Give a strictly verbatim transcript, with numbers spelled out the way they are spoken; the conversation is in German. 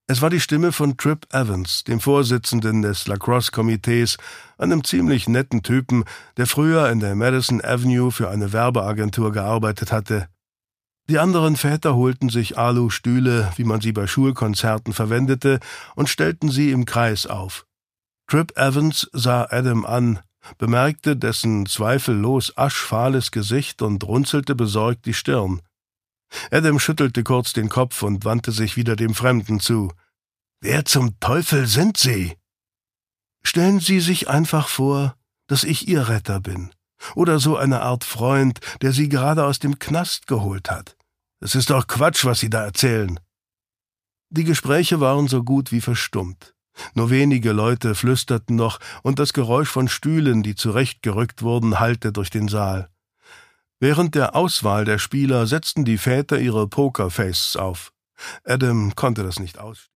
Es war die Stimme von Trip Evans, dem Vorsitzenden des Lacrosse-Komitees, einem ziemlich netten Typen, der früher in der Madison Avenue für eine Werbeagentur gearbeitet hatte. Die anderen Väter holten sich Alu-Stühle, wie man sie bei Schulkonzerten verwendete, und stellten sie im Kreis auf. Trip Evans sah Adam an, bemerkte dessen zweifellos aschfahles Gesicht und runzelte besorgt die Stirn. Adam schüttelte kurz den Kopf und wandte sich wieder dem Fremden zu. »Wer zum Teufel sind Sie?« »Stellen Sie sich einfach vor, dass ich Ihr Retter bin. Oder so eine Art Freund, der Sie gerade aus dem Knast geholt hat. Es ist doch Quatsch, was Sie da erzählen.« Die Gespräche waren so gut wie verstummt. Nur wenige Leute flüsterten noch, und das Geräusch von Stühlen, die zurechtgerückt wurden, hallte durch den Saal. Während der Auswahl der Spieler setzten die Väter ihre Pokerfaces auf. Adam konnte das nicht ausstehen.